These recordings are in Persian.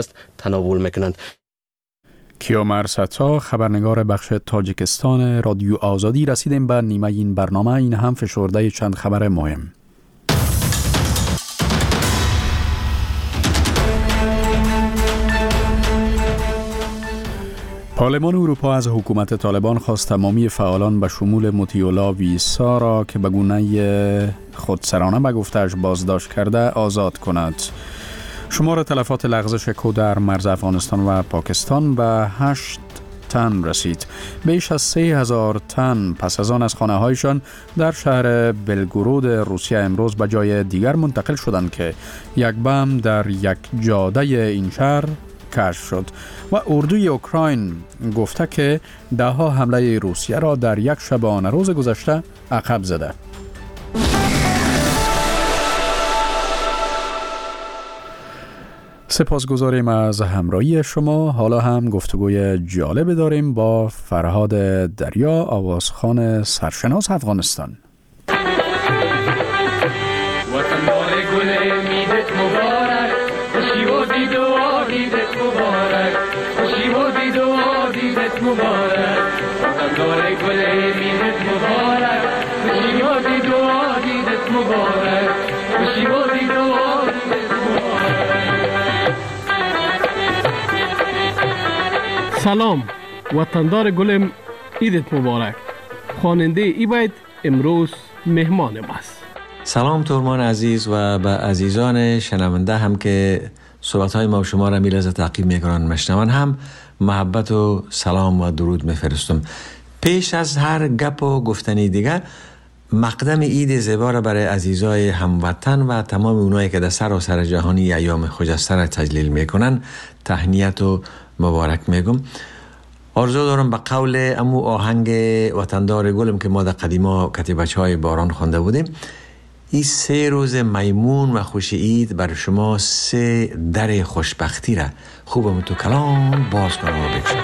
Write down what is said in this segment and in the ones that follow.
تناول میکنند. کیامر ستا، خبرنگار بخش تاجیکستان رادیو آزادی. رسیدیم به نیمه این برنامه. این هم فشرده چند خبر مهم. پارلمان اروپا از حکومت طالبان خواست تمامی فعالان به شمول مطیع ویسا را که به گونه خودسرانه به گفته‌اش بازداشت کرده آزاد کند. شمار تلفات لغزش کد در مرز افغانستان و پاکستان به 8 تن رسید. بیش از 3000 تن پس از آن از خانه‌هایشان در شهر بلگورود روسیه امروز به جای دیگر منتقل شدند که یک بم در یک جاده این شهر کشف شد و اردوی اوکراین گفته که ده‌ها حمله روسیه را در یک شبانه روز گذشته عقب زده. سپاسگزاریم از همراهی شما. حالا هم گفتگوی جالب داریم با فرهاد دریا، آوازخوان سرشناس افغانستان. سلام وطندار گلم، عیدت مبارک. خواننده ای بیت امروز مهمان ماست. سلام تورمان عزیز و به عزیزان شنونده هم که صحبت‌های ما و شما را میلحظه تعقیب میکنن مشنون هم محبت و سلام و درود میفرستم. پیش از هر گپ و گفتنی دیگه مقدم عید زیبا را برای عزیزای هموطن و تمام اونایی که در سراسر جهانی ایام خجسته را تجلیل میکنن تهنیت و مبارک میگم. آرزو دارم به قول امو آهنگ وطندار گلم که ما در قدیما کتیبچهای باران خوانده بودیم، این 3 روز میمون و خوش عید بر شما 3 در خوشبختی را خوبم تو کلام باز کنم و بکشم.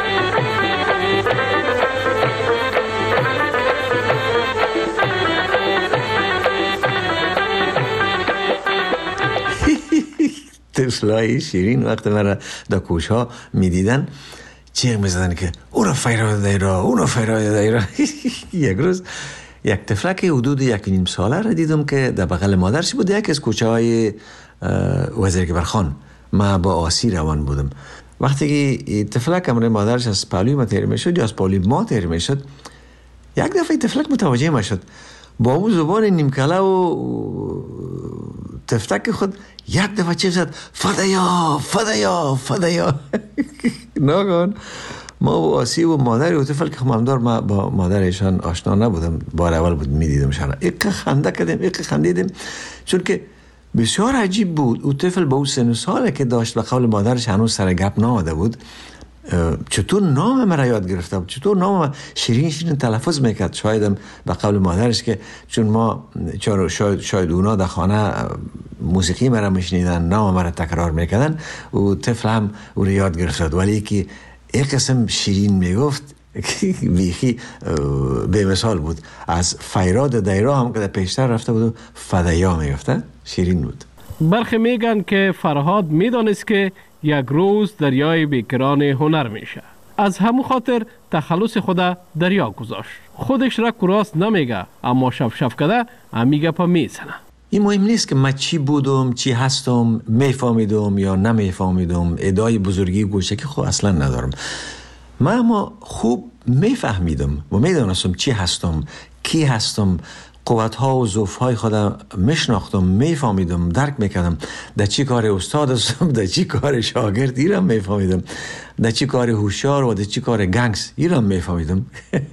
طفلای شیرین وقت مرا در کوچه می دیدن چیغ می زدن که اونو فیراد دایرا، اونو فیراد دایرا. یک روز یک طفلک حدود 1.5 ساله را دیدم که در بغل مادرش بود، یک از کوچه های وزیرکبرخان. ما با آسی روان بودم. وقتی که طفلک امر مادرش از پالوی ما تیر می شد یا از پالوی ما تیر می شد، یک دفعه طفلک متوجه ما شد، با اون زبان نیمکله و تفتک خود یک دفعه چیز زد، فدایا فدایا فدایا. ناگهان ما با آسی و مادر و طفل که خمامدار، ما با مادرشان آشنا نبودم، بار اول بود میدیدم شان، یک خنده کردیم، یک خندیدیم، چون که بسیار عجیب بود. او طفل با او 3 ساله که داشت، به قول مادرش هنوز سر گپ نامده بود، چطور نام مرا یاد گرفته بود، چطور نام شیرین شیرین تلفظ میکرد. شایدم به قول مادرش که چون ما شاید اونا در خانه موسیقی مرا میشنیدن، نام مرا تکرار میکردن، و طفل هم او رو یاد گرفته. ولی که یک قسم شیرین میگفت بیخی به مثال بود. از فیراد دایرا هم که در پیشتر رفته بود و فدایا میگفته، شیرین بود. برخی میگن که فرهاد میدانست که یک روز دریای بیکران هنر میشه، از همون خاطر تخلص خود دریا گذاشت. خودش را کراست نمیگه، اما شف کده امیگه پا میزنه. این مهم نیست که من چی بودم، چی هستم، میفهمیدم یا نمیفهمیدم، ادعای بزرگی گوشه که خب اصلا ندارم. من اما خوب میفهمیدم و میدانستم چی هستم، کی هستم، قوت‌ها و ضعف‌های خودم میشناختم، میفهمیدم، درک میکردم. در چی کار استاد هستم، در چی کار شاگرد ایرم میفهمیدم، در چی کار هوشیار و در چی کار گنگس ایرم میفهمیدم.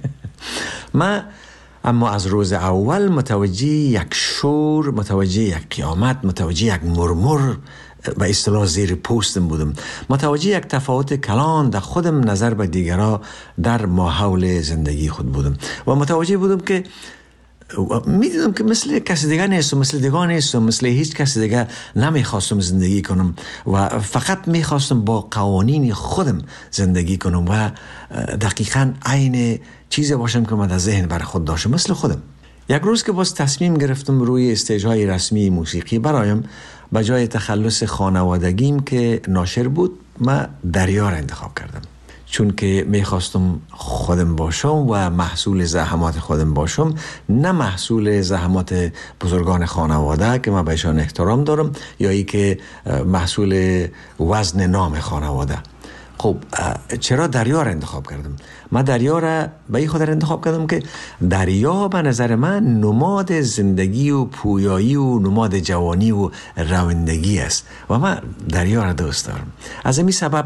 من اما از روز اول متوجه یک شور، متوجه یک قیامت، متوجه یک مرمر به اصطلاح زیر پوستم بودم، متوجه یک تفاوت کلان در خودم نظر به دیگرها در ماحول زندگی خود بودم و متوجه بودم که میدیدم که مثل کسی دیگه نیستم، مثل دیگه نیستم، مثل هیچ کسی دیگه نمیخواستم زندگی کنم و فقط میخواستم با قوانین خودم زندگی کنم و دقیقاً عین چیزی باشم که من در ذهن برای خود داشتم، مثل خودم. یک روز که باز تصمیم گرفتم روی استیج‌های رسمی موسیقی برایم به جای تخلص خانوادگیم که ناشر بود، من دریا را انتخاب کردم، چون که میخواستم خودم باشم و محصول زحمات خودم باشم، نه محصول زحمات بزرگان خانواده که من بهشان احترام دارم یا ای که محصول وزن نام خانواده. خب چرا دریا را انتخاب کردم؟ من دریا را به این خاطر انتخاب کردم که دریا به نظر من نماد زندگی و پویایی و نماد جوانی و روندگی است و من دریا را دوست دارم. از این سبب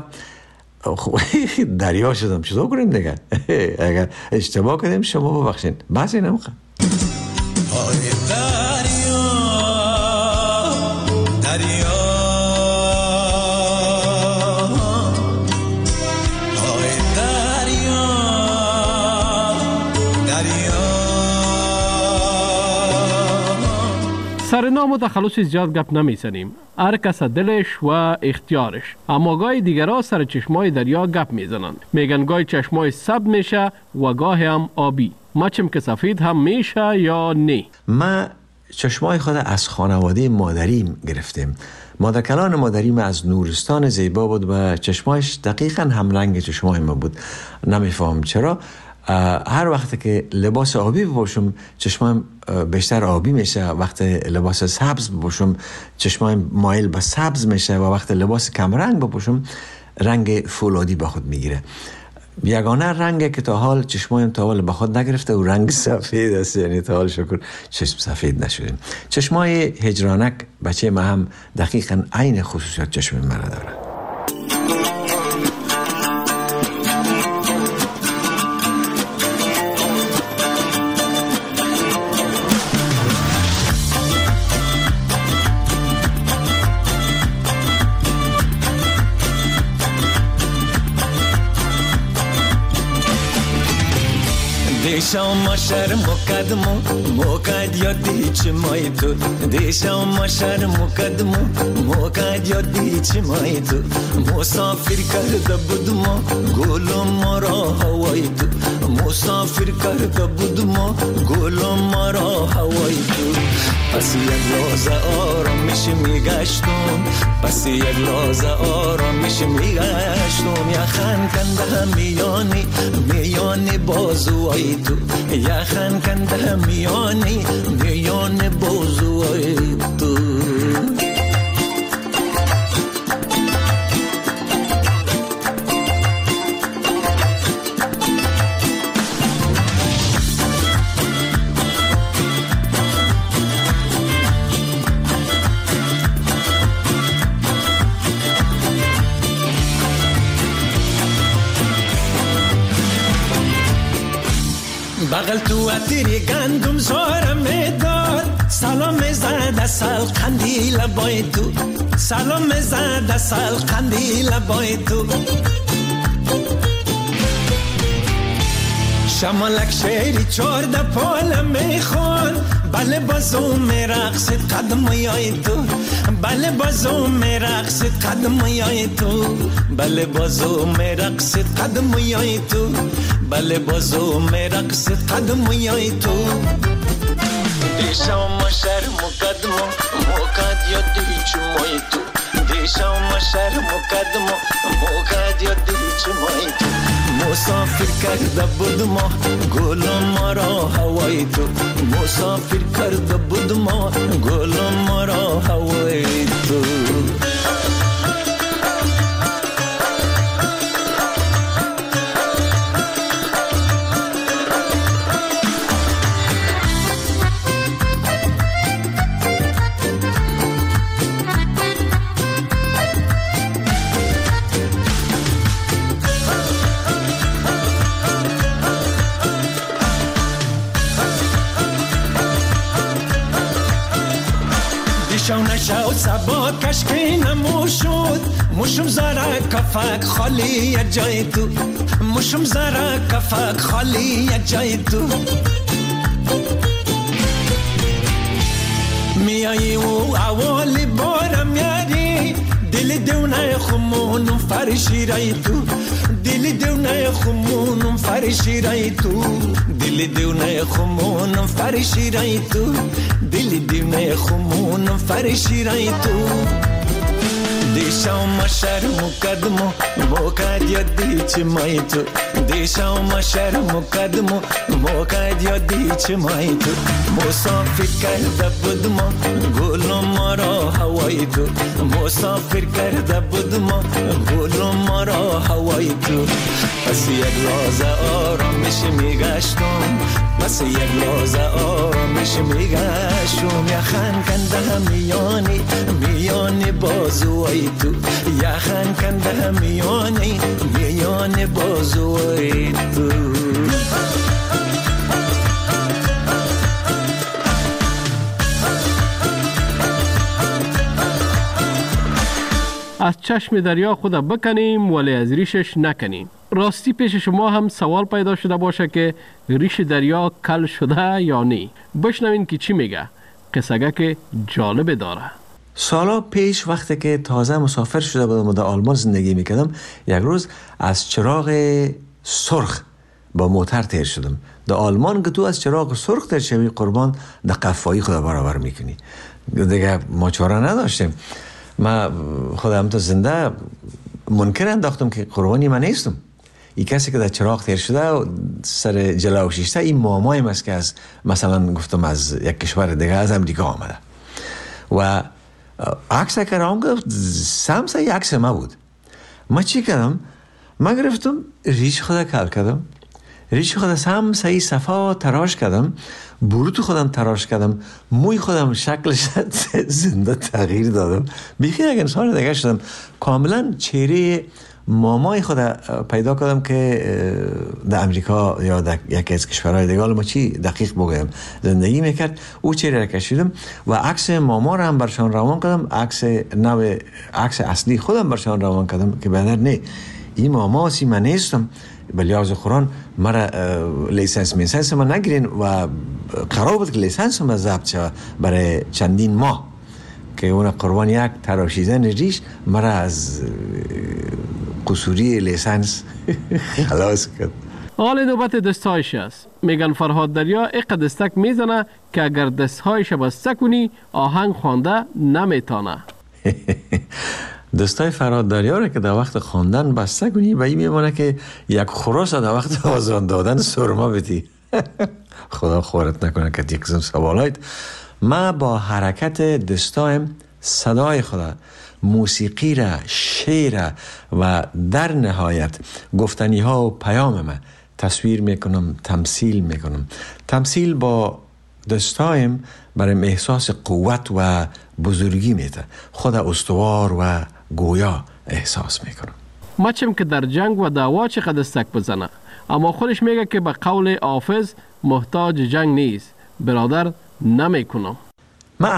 دریا شدم. چطور کنیم دیگه؟ اگر اشتباه کردیم شما ببخشین. بس این هم سرنام و تخلص زیاد گپ نمیزنیم، هر کس دلش و اختیارش. اما گاهی دیگرها سر چشمای دریا گپ میزنند، میگن گاهی چشمای سبز میشه و گاهی هم آبی. مچم که سفید هم میشه یا نه؟ ما چشمای خود از خانواده مادریم گرفتیم. مادرکلان مادریم از نورستان زیبا بود و چشمایش دقیقاً هم رنگ چشمای ما بود. نمیفهم چرا هر وقت که لباس آبی بپوشم چشمایم بیشتر آبی میشه، وقت لباس سبز بپوشم چشمایم مایل به سبز میشه و وقت لباس کم رنگ بپوشم رنگ فولادی به خود میگیره. یگانه رنگی که تا حال چشمایم تا حال به خود نگرفته و رنگ سفید است، یعنی تا حال شکر چشم سفید نشدیم. چشمای هجرانک بچه ما هم دقیقاً عین خصوصیات چشم مرا داره. دیشم شهر مقدمو موقع یادی چمای تو، دیشم شهر مقدمو موقع یادی چمای تو، مسافر کرده بودم گلم مرا هوای تو، مسافر کرده بودم گلم مرا هوای تو. پس یک لحظه آرامش میگشتم، پس یک لحظه آرامش میگشتم، یخن کنده میانی میانی بازوهای تو، یخن کنده میانی میانی بازوهای تو. بغل تو عطری گندم زارم میداد، سلام زد سال قندیل بای تو، سلام زد سال قندیل بای تو. شمالک شیری چارده پال میخوان، بله بازو میرقصد قدم یای تو، بله بازو میرقصد قدم یای تو، بله بازو میرقصد قدم یای تو، بله بازو میرقصد قدم یای تو. دیشم شهر مقدمو موقع یادی چمای تو، دیشم شهر مقدمو موقع یادی چمای تو، مسافر کرده بودم گلم مرا هوای تو، مسافر کرده بودم گلم مرا هوای تو. شو سبا کشکی نموشود، مشم زره کفک خالی یک جای تو، مشم زره کفک خالی یک جای تو. میایی و اوالی بارم یاری، دل دونه خمونم فرشی رای تو دل دونه خمونم فرشی رای تو دل دونه خمونم فرشی رای تو دل دونه خمونم فرشی رای تو دیشا ما شرم کدمو موکد یادی چه مای تو دیشا ما شرم کدمو موکد یادی چه مای تو مسافر کرده بودم گلم ما را هوای تو مسافر کرده بودم گلم ما را هوای تو پس یک راز آرامش میگشتم پس یک راز آرامش میگشتم یخن کنده میانی بازوی تو یخن کنده میانی بازوی تو از چشم دریا خود بکنیم ولی از ریشش نکنیم. راستی پیش شما هم سوال پیدا شده باشه که ریش دریا کل شده یا نه. بشنوین که چی میگه. قصه که جالب داره. سالا پیش وقتی که تازه مسافر شده بودم و در آلمان زندگی میکردم یک روز از چراغ سرخ با موتر تیر شدم. در آلمان که تو از چراغ سرخ تیر شوی قربان در قفایی خود برابر میکنی دیگه ما چاره نداشتیم. ما خودم تو زنده منکر انداختم که قربانی من نیستم. این کسی که در چراغ تیر شده و سر جلو شیشته این مامایم است که از مثلا گفتم از یک کشور دیگه از امریکا آمده و عکس کردم که سمسه یک عکس ما بود. ما چی کردم؟ ما گرفتم ریش خدا کل کردم ریش خدا سمسه صفا تراش کردم بروت خودم تراش کردم موی خودم شکلش زنده تغییر دادم بیخی یک انسان دیگه شدم کاملا چهره مامای خود پیدا کردم که در امریکا یا در یکی از کشورهای دیگه ما چی دقیق بگویم زندگی میکرد او چهره را کشیدم و عکس ماما را هم برشان روان کردم عکس اصلی خودم برشان روان کردم که بدر نه این ماما سی من نیستم به لحاظ قرآن مرا لیسنس ما نگیرین و قرار بود که لیسنس ما ضبط شود برای چندین ماه که اون قربان یک تراشیدن ریش مرا از قصوری لیسنس خلاص کرد. حال نوبت دستهایش است. میگن فرهاد دریا اقد دستک میزنه که اگر دستهایش بسته کنی آهنگ خوانده نمیتانه. دستای فرهاد دریا را که در وقت خواندن بسته کنی و این میمونه که یک خروس در وقت آزان دادن سرما بدی. خدا خورت نکنه که یک قسم سوالایت. ما با حرکت دستایم صدای خدا موسیقی را شعر و در نهایت گفتنی ها و پیام ما تصویر میکنم تمثیل میکنم. تمثیل با دستایم برای احساس قوت و بزرگی میده. خود استوار و گویا احساس میکنم. مچم که در جنگ و دعوا چقدر دستک بزنه اما خودش میگه که به قول حافظ محتاج جنگ نیست برادر نمیکنم. من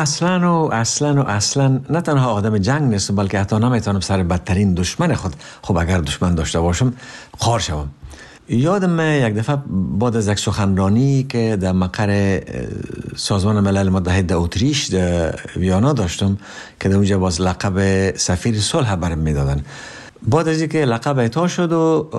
اصلا نه تنها آدم جنگ نیستم بلکه حتی نمیتونم سر بدترین دشمن خود خب اگر دشمن داشته باشم خار شوم. یادم یک دفعه بعد از یک سخنرانی که در مقر سازمان ملل متحد در اتریش در ویانا داشتم که در اونجا باز لقب سفیر صلح برام میدادن. بعد از اینکه لقب اعطا شد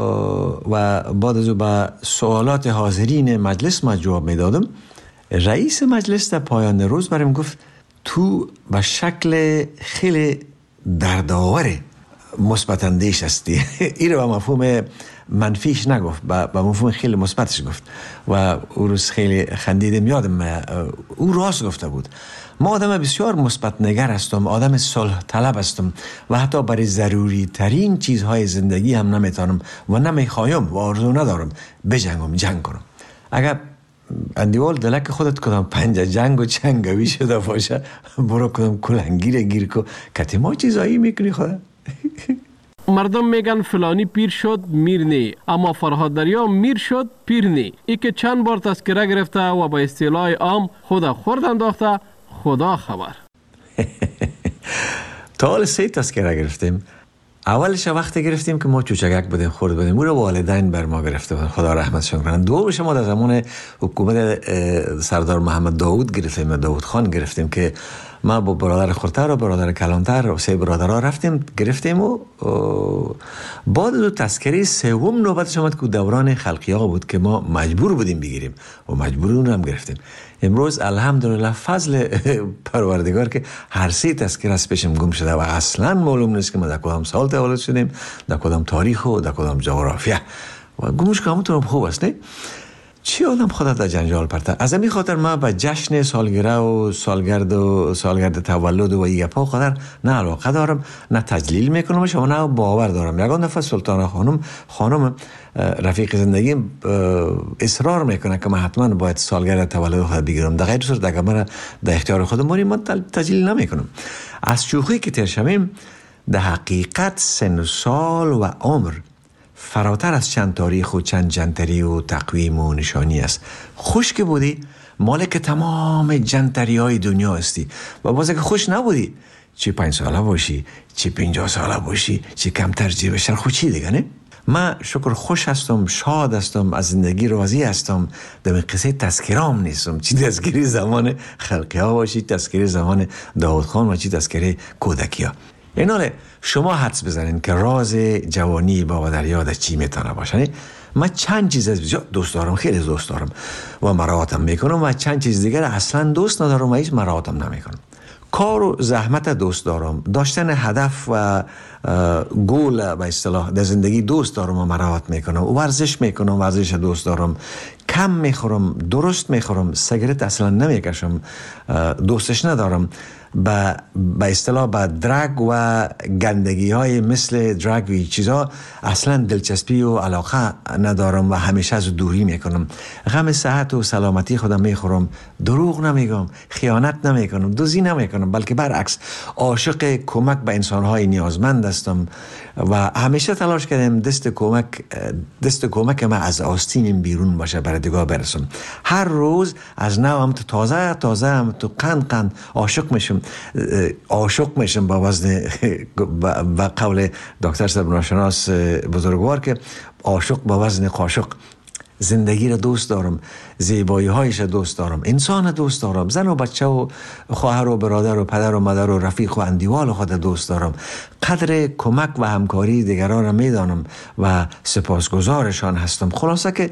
و بعد از با سوالات حاضرین مجلس ما جواب میدادم رئیس مجلس در پایان روز برام گفت تو به شکل خیلی دردآور مثبت اندیش هستی. این رو به مفهوم منفیش نگفت به مفهوم خیلی مثبتش گفت و او روز خیلی خندیدم. یادم او راست گفته بود. ما آدم بسیار مثبت نگر هستم آدم صلح طلب هستم و حتی برای ضروری ترین چیزهای زندگی هم نمیتونم و نمیخوایم و آرزو ندارم بجنگم جنگ کنم. اگر اندیوال دلک خودت کدام پنجه جنگ و چنگوی شده باشه برو کدام کلنگیر گیر کو کتی ما چیزایی میکنی خدا. مردم میگن فلانی پیر شد میر نی اما فرهاد دریا میر شد پیر نی. ای که چند بار تذکره گرفته و با اصطلاح عام خدا خورد انداخته خدا خبر. تا حال 3 تذکره گرفتیم. اولش وقتی گرفتیم که ما چوچگک بودیم، خرد بودیم، او رو والدین بر ما گرفته بودن، خدا رحمتشون کنه. دومش ما در زمان حکومت سردار محمد داود گرفتیم، داود خان گرفتیم که ما با برادر خردتر و برادر کلانتر و 3 برادرها رفتیم گرفتیم و بعد دو تذکره سوم نوبتش آمد که دوران خلقی ها بود که ما مجبور بودیم بگیریم و مجبور اون هم گرفتیم. امروز الحمدلله فضل پروردگار که هر 3 تذکره از پیشم گم شده و اصلا معلوم نیست که ما در کدام سال تولد شدیم، در کدام تاریخ و در کدام جغرافیه و گمش که همونطور خوب است. نه چی آدم خودت در جنجال پرته. از همین خاطر ما به جشن سالگرد و سالگرد تولد و این گپا قدر نه علاقه دارم، نه تجلیل میکنم و نه باور دارم. یگان دفعه سلطانه خانم رفیق زندگیم اصرار میکنه که من حتما باید سالگرد تولد خود بگیرم، در غیر صورت اگر من در اختیار خودم مونیم من تجلیل نمیکنم. از شوخی که ترشمیم در حقیقت سن و سال و عمر فراتر از چند تاریخ و چند جنتری و تقویم و نشانی است. خوش که بودی مالک تمام جنتری های دنیا هستی و باز که خوش نبودی چی 5 ساله باشی چی 50 ساله باشی چی کمتر جی بشر خود چی دیگه. نه من شکر خوش هستم، شاد هستم، از زندگی راضی هستم. در این قصه تذکرام نیستم، چی تذکری زمان خلقی ها باشی، تذکری زمان داود خان و چی تذکری کودکی ها. ایناله شما حدس بزنین که راز جوانی بابا دریا در چی میتونه باشه. من چند چیز از دوست دارم، خیلی دوست دارم و مراعاتم میکنم و چند چیز دیگر اصلا دوست ندارم و هیچ مراعاتم نمیکنم. کار و زحمت دوست دارم، داشتن هدف و گول به اصطلاح در زندگی دوست دارم و مراعات میکنم. ورزش میکنم، ورزش دوست دارم. کم میخورم، درست میخورم. سیگارت اصلا نمیکشم، دوستش ندارم. به اصطلاح به درگ و گندگی های مثل درگ و چیزا اصلا دلچسپی و علاقه ندارم و همیشه از دوری میکنم. غم صحت و سلامتی خودم میخورم، دروغ نمیگم، خیانت نمیکنم، دزدی نمیکنم، بلکه برعکس عاشق کمک به انسانهای نیازمند هستم و همیشه تلاش کردم دست کمک ما از آستین بیرون باشه برای دیگاه برسم. هر روز از نو هم تو تازه هم تو قند عاشق میشم با وزن و قول دکتر سبناشناس بزرگوار که عاشق با وزن قاشق. زندگی را دوست دارم، زیبایی هایش دوست دارم، انسان دوست دارم، زن و بچه و خواهر و برادر و پدر و مادر و رفیق و اندیوال خود دوست دارم. قدر کمک و همکاری دیگران را میدانم و سپاسگزارشان هستم. خلاصه که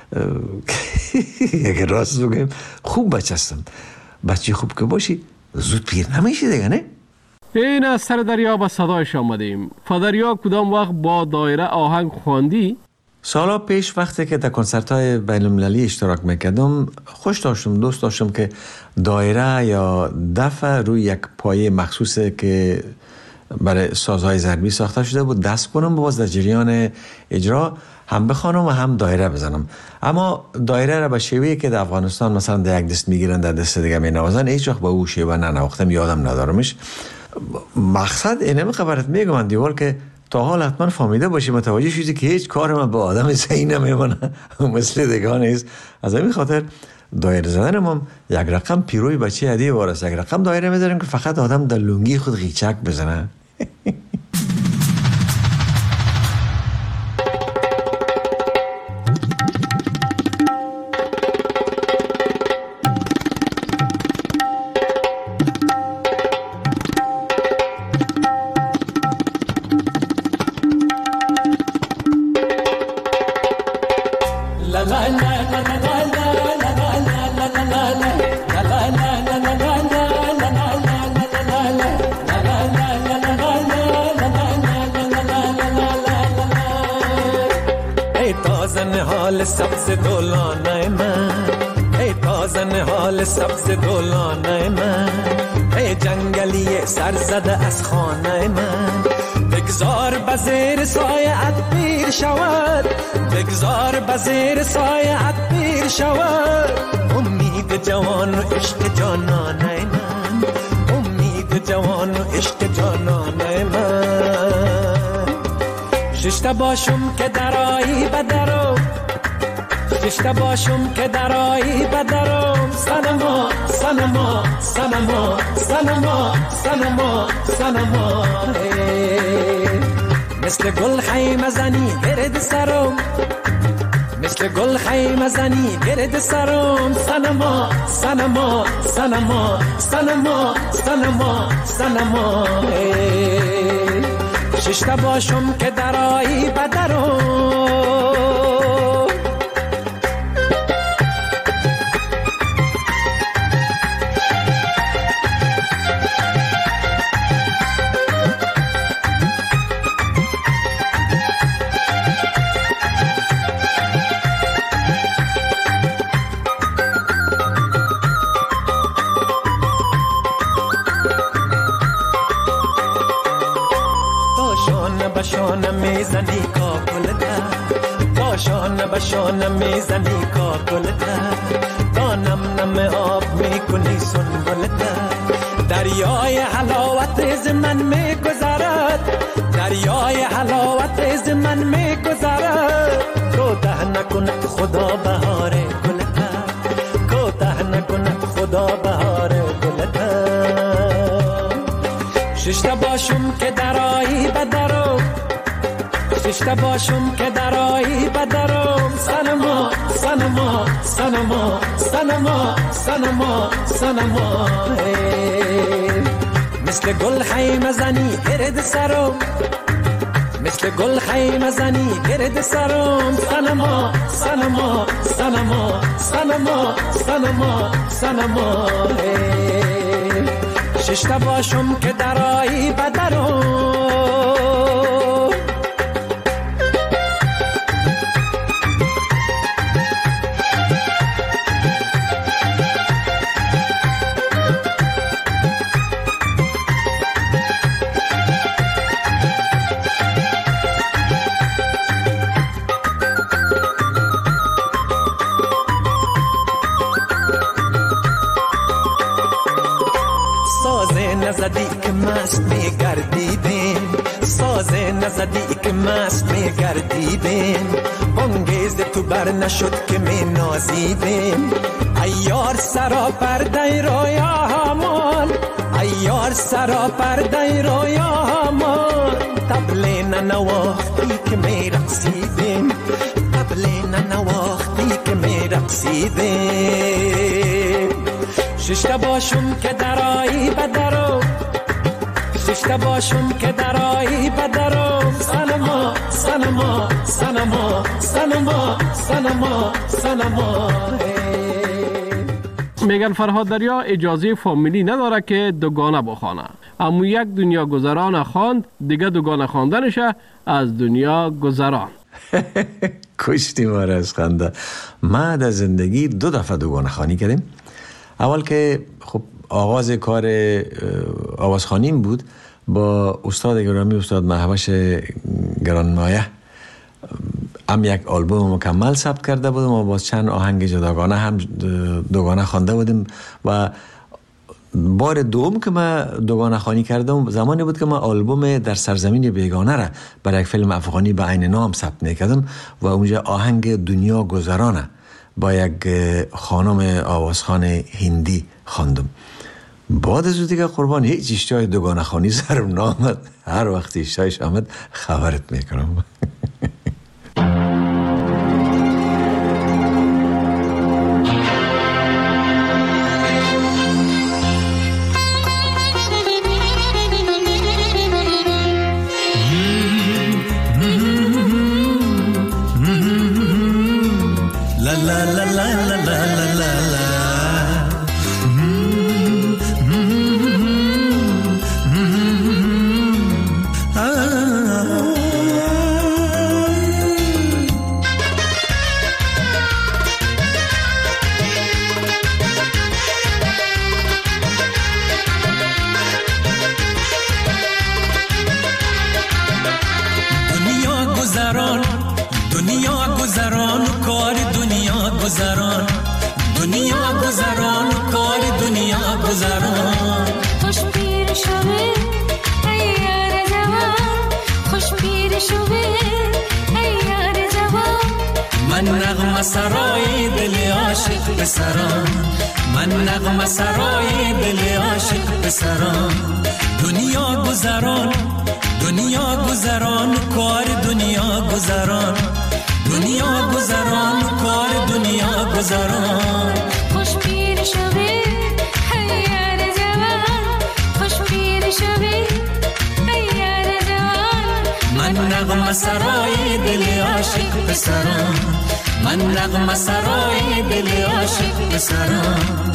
اگر راست بگم خوب بچه هستم. بچه خوب که باشی زود پیر نمیشی دیگه. نه این از سر دریا به صدایش آمدیم. فدریا کدام وقت با دایره آهنگ خواندی؟ سالا پیش وقتی که در کنسرت های بین المللی اشتراک میکردم خوش داشتم، دوست داشتم که دایره یا دف روی یک پایه مخصوصه که برای سازهای ضربی ساخته شده بود دست کنم باز در جریان اجرا هم بخوانم و هم دایره بزنم. اما دایره را به شیوهی که در افغانستان مثلا در یک دست میگیرن در دست دیگه مینوازن هیچ وقت به او شیوه ننواختم، یادم ندارمش. مقصد اینه خبرت میگم دیوار که تا حال حتما فهمیده باشی متوجه شدی که هیچ کار من با آدم صحیح نمیمونه مثل دیگه نیست. از همین خاطر دایره زدنم هم یک رقم پیروی بچه هدیه وارست، یک رقم دایره میذاریم که فقط آدم در لنگی خود غیچک بزنه. سبز گلانه من ای تازه حال سبز گلانه من ای جنگلی سر زده از خانه من بگذار بزیر سایه پیر شود بگذار بزیر سایه پیر شود امید جوان و عشق جانانه من امید جوان و عشق جانانه من ششته باشم که درایی بدرو ششته باشم که درایی بدرم سنما سنما سنما سنما سنما سنما مثل گل خیمه زنی گرد سرم، مثل گل خیمه زنی گرد سرم. سنما سنما سنما سنما سنما سنما ششته باشم که درایی بدرم. شانه میزنی کاکلته، تا شانه به شانه میزنی کاکلته، تا نم نم آب میکنی سنبلته. دریای حلاوت از من میگذرد، دریای حلاوت از من میگذرد. کوته نکند خدا بهار گلته، کوته نکند خدا بهار گلته. ششته باشم که درایی بدرم، ششته باشم که درایی بدرم. سنما سنما سنما سنما سنما سنما مثل گل خیمه زنی گرد سرم، مثل گل خیمه زنی گرد سرم. سنما سنما سنما سنما سنما سنما ششته باشم که درایی بدرم. نزدی که مست میگردیدیم، ساز نزدی که مست میگردیدیم. بانگیز تو بر نشد که می نازیدیم. ایار سرا پرده رویا همان، ایار سرا پرده رویا همان. طبل ننواختی که می رقصیدیم، طبل ننواختی که می رقصیدیم. ششته باشم که درایی بدرم، ششته باشم که درایی بدرم. سنما سنما سنما سنما سنما سنما میگن فرهاد دریا اجازه فامیلی نداره که دوگانه بخوانه، اما یک دنیا گذران خواند، دیگه دوگانه خواندنشه از دنیا گذران. کشتی ما را از خنده. ما در زندگی 2 دفعه دوگانه خوانی کردیم. اول که خب آغاز کار آوازخوانیم بود با استاد گرامی استاد مهوش گرانمایه. هم یک آلبوم مکمل ثبت کرده بودم و با چند آهنگ جداگانه هم دوگانه خوانده بودیم. و بار دوم که من دوگانه خوانی کردم زمانی بود که من آلبوم در سرزمین بیگانه را برای یک فیلم افغانی به عین نام ثبت میکردم و اونجا آهنگ دنیا گذرانه با یک خانم آوازخوان هندی خواندم. بعد از دیگه قربان هیچ اشتهای دوگانه خوانی سرم نامد. هر وقت اشتهایش آمد خبرت میکنم. دنیا گذران کار دنیا گذران، دنیا گذران کار دنیا گذران. خوش پیر شوی هیار جوان، خوش پیر شوی هیار جوان. من نغمه سرای دل عاشق پسران، من نغمه سرای دل عاشق پسران.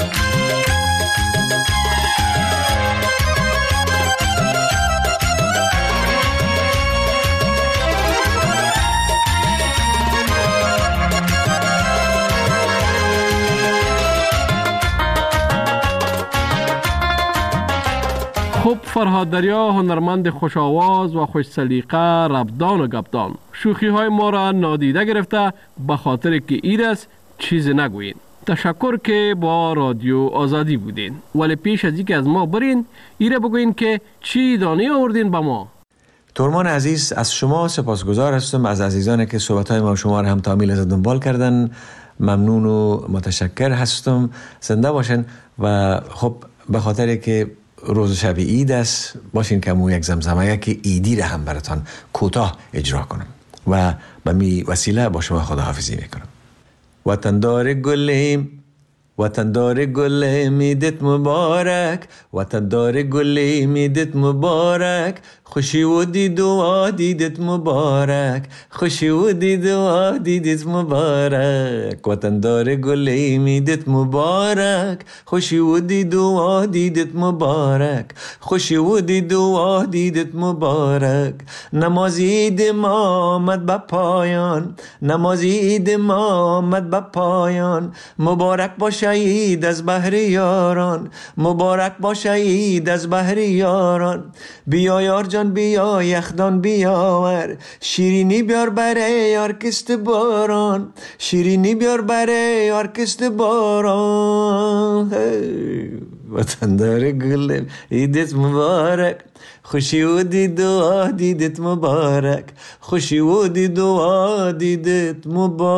خب فرهاد دریا هنرمند خوش آواز و خوش سلیقه، ربدان و گبدان، شوخی های ما را نادیده گرفته به خاطر که ایرس چیز نگوین. تشکر که با رادیو آزادی بودین، ولی پیش از اینکه از ما برین ایره بگوین که چی دانی آوردین به ما. تورمان عزیز، از شما سپاسگزار هستم، از عزیزانی که صحبت‌های ما شما را هم تامیل از دنبال کردن ممنون و متشکر هستم. زنده باشن و خب به خاطر که روز شب عید است باشین که مو یک زمزمه که ایدی را هم براتان کوتاه اجرا کنم و به می وسیله با شما خداحافظی میکنم. وطندار گلیم، وطندار گلیم عیدت مبارک، وطندار گلیم عیدت مبارک. خوشی و دید و دیدت مبارک، خوشی و دید و دیدت مبارک. وطندار گلیم عیدت مبارک، خوشی و دید و دیدت مبارک، خوشی و دید و دیدت مبارک. نماز عید ما آمد به پایان، نماز عید ما آمد به پایان. مبارک باشه عید از بهر یاران، مبارک باشه عید از بهر یاران. بیا یار جان بیا یخدان بیاور، شیرینی بیار برای ارکست باران، شیرینی بیار برای ارکست باران. وطندار گلم عیدت مبارک، خوشی و دید و دیدت مبارک، خوشی و دید و دیدت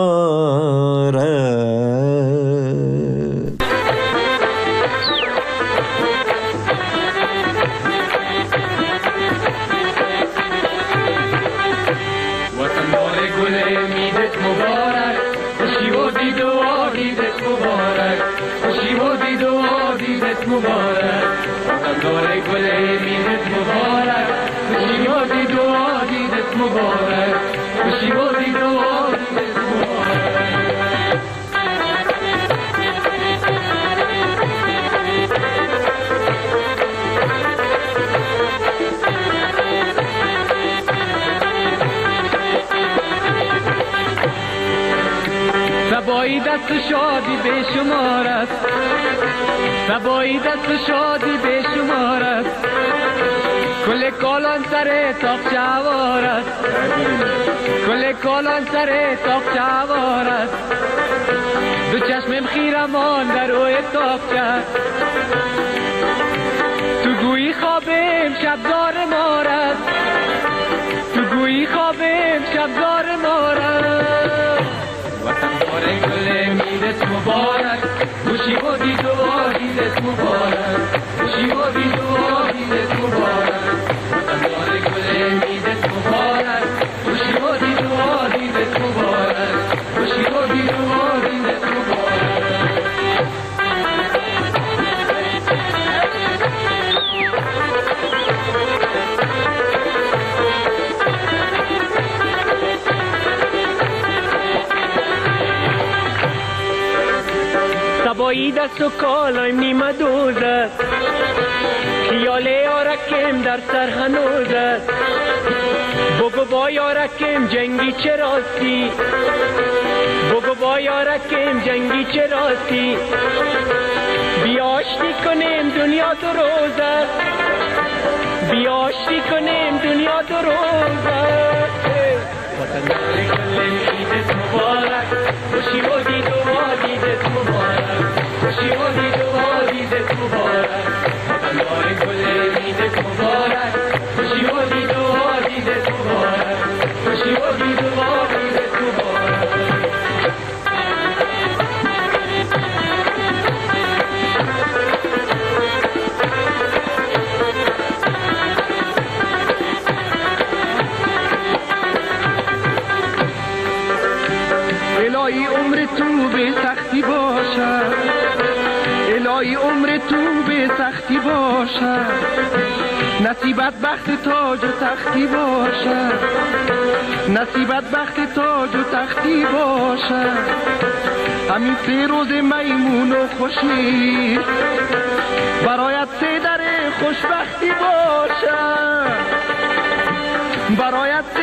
مبارک. سبایی دست شادی به شمار است، سبایی دست شادی به شمار است. کل کالان سر تاق چوار است، کل کالان سر تاق چوار است. دو چشمم خیرمان در روی تاق چه، تو گویی خوابم شبزار مار است، تو گویی خوابم شبزار مار است. وطندار گلم عیدت مبارک، خوشی و دید و عیدت مبارک، خوشی و دید و عیدت مبارک. وطندار گلم عیدت مبارک، خوشی و دید و عیدت مبارک، خوشی و دید و عیدت مبارک. سبایی دست و کالایم نیمه دوز است، خیال یارکم در سر هنوز است. بگو با یارکم جنگی چه راستی، بگو با یارکم جنگی چه راستی. بیا آشتی کنیم دنیا دو روز است، بیا آشتی کنیم دنیا دو روز است. وطندار گلم عیدت مبارک، خوشی و دید و عیدت مبارک، خوشی و دید و عیدت مبارک. وطندار گلم عیدت مبارک، خوشی و دید و عیدت مبارک، خوشی و دید و عیدت مبارک. الهی عمر تو به سختی باشد، الهی عمر تو به سختی باشد، نصیبت بخت تاج و تختی باشد، نصیبت بخت تاج و تختی باشد. همین 3 روز میمون و خوشی برایت 3 در خوشبختی باشد، برایت